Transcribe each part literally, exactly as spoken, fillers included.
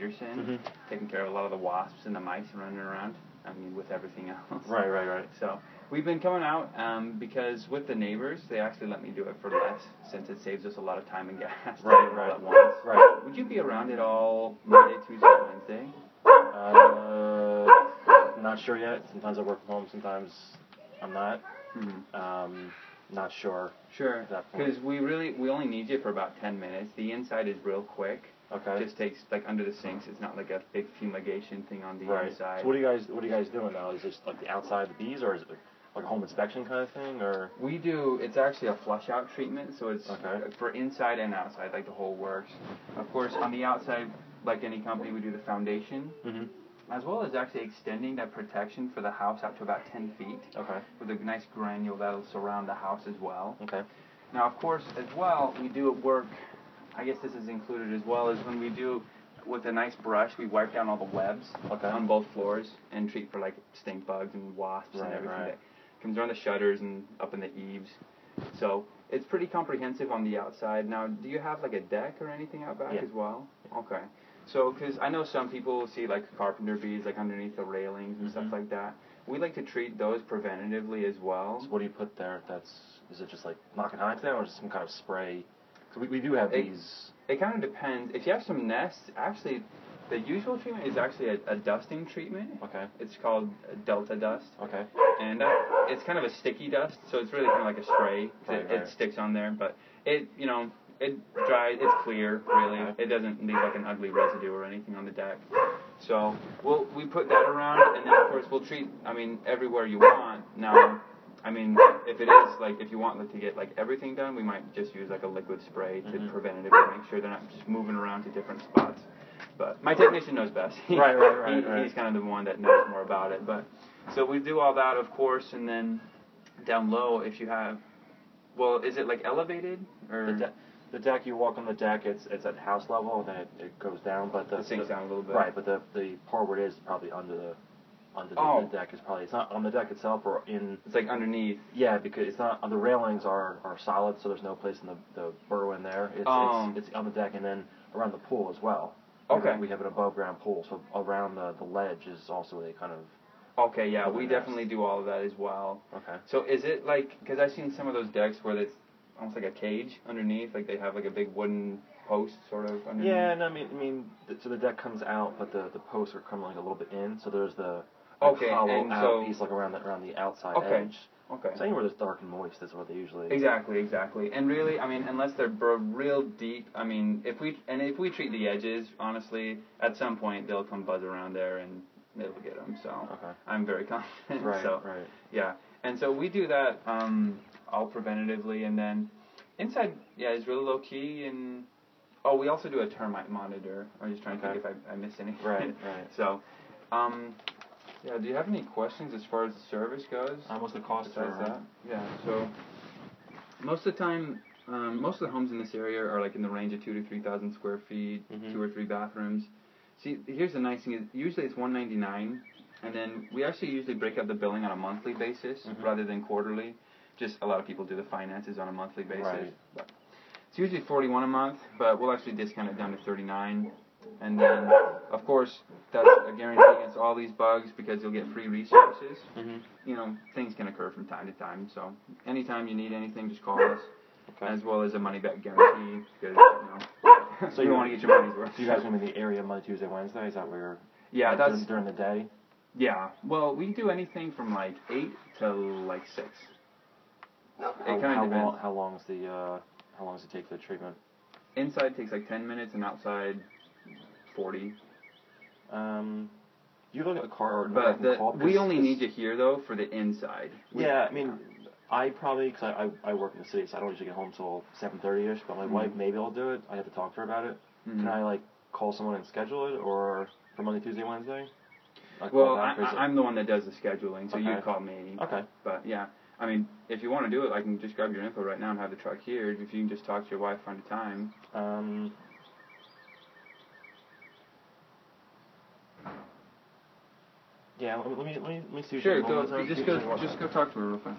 Peterson, mm-hmm. taking care of a lot of the wasps and the mice running around. I mean, with everything else. Right, right, right. So we've been coming out um, because with the neighbors, they actually let me do it for less, since it saves us a lot of time and gas. Right, right. All at once. Right. Would you be around at all Monday, Tuesday, Wednesday? Uh, not sure yet. Sometimes I work from home. Sometimes I'm not. Mm-hmm. Um, not sure. Sure. Because we really we only need you for about ten minutes. The inside is real quick. Okay. It just takes like under the sinks. It's not like a big fumigation thing on the right. inside. So what are you guys what are you guys doing now? Is this like the outside of the bees, or is it like a home inspection kind of thing, or? We do. It's actually a flush out treatment, so it's okay. for inside and outside, like the whole works. Of course, on the outside, like any company, we do the foundation. Mm-hmm. As well as actually extending that protection for the house out to about ten feet. Okay. With a nice granule that'll surround the house as well. Okay. Now, of course, as well, we do work, I guess this is included as well, is when we do, with a nice brush, we wipe down all the webs okay. on both floors and treat for like stink bugs and wasps right, and everything right. that comes around the shutters and up in the eaves. So it's pretty comprehensive on the outside. Now, do you have like a deck or anything out back yeah. as well? Okay. So, because I know some people see like carpenter bees like underneath the railings and mm-hmm. stuff like that. We like to treat those preventatively as well. So what do you put there? That's is it just like knocking hives down, or just some kind of spray? So we we do have it, these. It kind of depends. If you have some nests, actually, the usual treatment is actually a, a dusting treatment. Okay. It's called Delta dust. Okay. And uh, it's kind of a sticky dust, so it's really kind of like a spray. Right, it, right. it sticks on there, but it you know. It dries, it's clear, really. Okay. It doesn't leave like an ugly residue or anything on the deck. So we'll we put that around, and then of course we'll treat, I mean, everywhere you want. Now, I mean, if it is, like, if you want like, to get like everything done, we might just use like a liquid spray to mm-hmm. preventatively make sure they're not just moving around to different spots. But my technician knows best. right, right, right, he, right. He's kind of the one that knows more about it. But so we do all that, of course, and then down low, if you have, well, is it like elevated or? The de- The deck, you walk on the deck, it's it's at house level, and then it, it goes down, but the... It sinks the, down a little bit. Right, but the the part where it is probably under the under the, oh. the deck is probably, it's not on the deck itself or in... It's like underneath. Yeah, because it's not, the railings are, are solid, so there's no place in the, the burrow in there. It's, Um. it's, it's on the deck, and then around the pool as well. Okay. We have an above ground pool, so around the, the ledge is also a kind of... Okay, yeah, we definitely do all of that as well. Okay. So is it like, because I've seen some of those decks where it's almost like a cage underneath, like they have like a big wooden post sort of underneath. Yeah, and I mean, I mean, th- so the deck comes out, but the, the posts are coming like a little bit in, so there's the like, okay, hollow and out so, piece like around the around the outside okay, edge. Okay. So anywhere that's dark and moist is what they usually. Exactly, exactly. And really, I mean, unless they're burrowed real deep, I mean, if we and if we treat the edges, honestly, at some point they'll come buzz around there and it'll get them. So okay. I'm very confident. Right, so, right. Yeah, and so we do that um, all preventatively, and then. Inside, yeah, is really low key, and oh, we also do a termite monitor. I'm just trying okay. to think if I, I missed anything. Right, right. So, um, yeah, do you have any questions as far as the service goes? Uh, what's the cost besides for that? Yeah, so most of the time, um, most of the homes in this area are like in the range of two to three thousand square feet, mm-hmm. two or three bathrooms. See, here's the nice thing: is usually it's one ninety-nine, and then we actually usually break up the billing on a monthly basis mm-hmm. rather than quarterly. Just a lot of people do the finances on a monthly basis. Right. But it's usually forty-one a month, but we'll actually discount it down to thirty-nine. And then, of course, that's a guarantee against all these bugs because you'll get free resources. Mm-hmm. You know, things can occur from time to time. So anytime you need anything, just call us. Okay. As well as a money-back guarantee because, you know, so you want to get your money's worth. So you guys are in the area Monday, Tuesday, Wednesday? Is that where you're... Yeah, like that's... During, during the day? Yeah. Well, we do anything from like eight to like six. How, it kind how of depends. long? How long is the? Uh, how long does it take for the treatment? Inside takes like ten minutes, and outside forty. Um, you look at the car. Or but the, call, we only need you here though for the inside. We, yeah, I mean, I probably because I, I I work in the city, so I don't usually get home till seven thirty ish. But my mm-hmm. wife maybe I'll do it. I have to talk to her about it. Mm-hmm. Can I like call someone and schedule it, or for Monday, Tuesday, Wednesday? Well, I, I'm the one that does the scheduling, so okay. you call me. Okay. But yeah. I mean, if you want to do it, I can just grab your info right now and have the truck here. If you can just talk to your wife, find a time. Um, yeah, let me let me let me see. Sure, go. Just go. Just go talk to her real quick.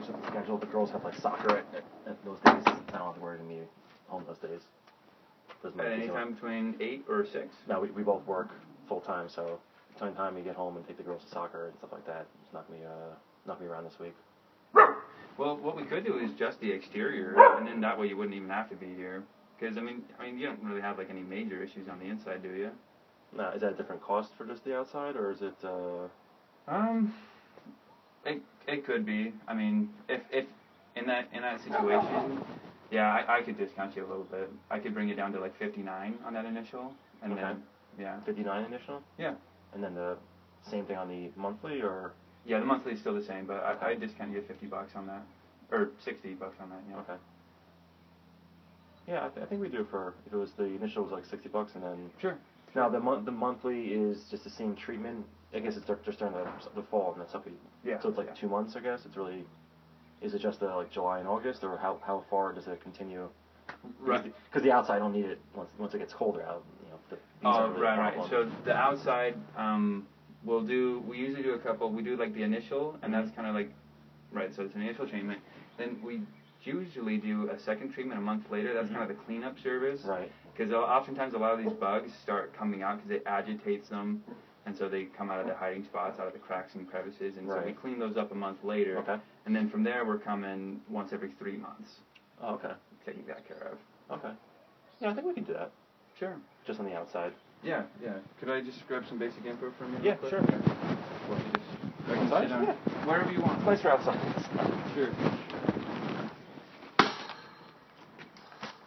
just the schedule. The girls have like soccer at, at, at those days. I don't have to worry to be home those days. Doesn't At make any sense. time between eight or six. No, we we both work full time, so time time we get home and take the girls to soccer and stuff like that. It's not gonna be uh not gonna be around this week. Well, what we could do is just the exterior, and then that way you wouldn't even have to be here. Because I mean, I mean, you don't really have like any major issues on the inside, do you? Now, is that a different cost for just the outside, or is it? Uh... Um, it it could be. I mean, if if in that in that situation, yeah, I, I could discount you a little bit. I could bring it down to like fifty-nine on that initial, and Okay. then yeah, fifty-nine initial? Yeah. And then the same thing on the monthly, or? Yeah, the monthly is still the same, but Okay. I I discount you fifty bucks on that, or sixty bucks on that. Yeah. Okay. Yeah, I, th- I think we do it for if it was the initial was like sixty bucks, and then Sure. now the month the monthly is just the same treatment. I guess it's dur- just during the the fall, and that's up. Yeah. So it's like yeah. two months, I guess. It's really. Is it just the like July and August, or how how far does it continue? Right. Because the outside don't need it once once it gets colder out. You know, the bees Oh, aren't really a right, right. problem. So the outside, um, we'll do. We usually do a couple. We do like the initial, and that's kind of like, right. So it's an initial treatment. Then we usually do a second treatment a month later. That's Mhm. kind of the cleanup service. Right. Because oftentimes a lot of these bugs start coming out because it agitates them, and so they come out of the hiding spots, out of the cracks and crevices, and so we Right. clean those up a month later. Okay. And then from there, we're coming once every three months, Oh, okay. taking that care of. Okay. Yeah, I think we can do that. Sure. Just on the outside. Yeah, yeah. Could I just grab some basic info from you? Yeah, real quick? sure. Well, you just, I can Outside? sit down Yeah. wherever you want. It's nicer outside. Sure.